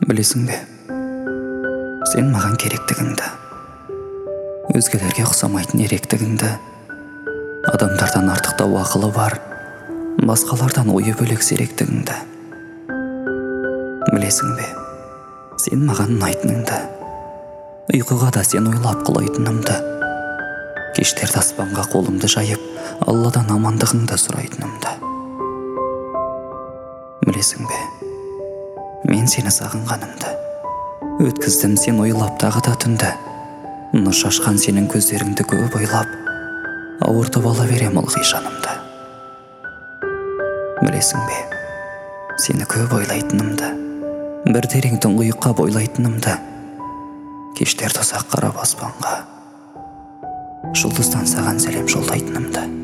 Білесің бе, сен маған керектігіңді, өзгелерге ұқсамайтын еректігіңді, адамдардан артықтау ақылы бар, басқалардан ойы бөлек зеректігіңді. Білесің бе, сен маған ұнайтыныңды, ұйқыға да сен ойлап құлайтынымды, кештерді аспанға қолымды жайып, Алладан амандығыңды сұрайтынымды. Білесің бе, мен сені сағынғанымды, өткіздім сен ойлап тағы да түнді, нұр шашқан сенің көздеріңді көп ойлап, ауыртып ала берем ылғи жанымды. Білесің бе, сені көп ойлайтынымды, бір терең тұңғиыққа бойлайтынымды, кештерді ұзақ қарап аспанға, жұлдыздан саған сәлем жолдайтынымды.